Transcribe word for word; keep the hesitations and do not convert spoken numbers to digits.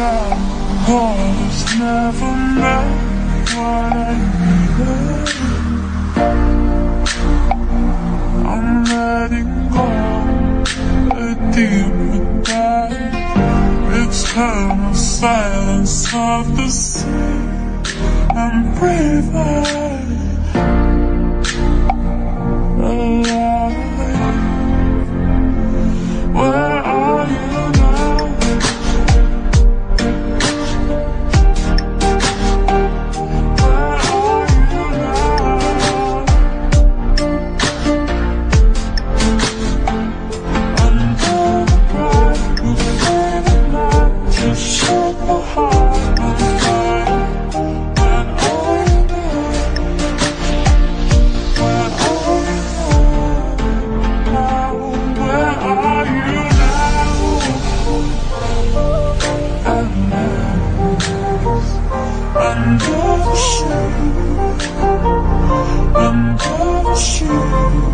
child was never meant what I needed. I'm letting go a deeper dive. Eternal silence of the sea. I'm breathing alive. Where are you now? Where are you now? Under the bright, you faded light, just set my heart on fire. Where are you now? Where are you now? Where are you now? Under the sea, under the sea.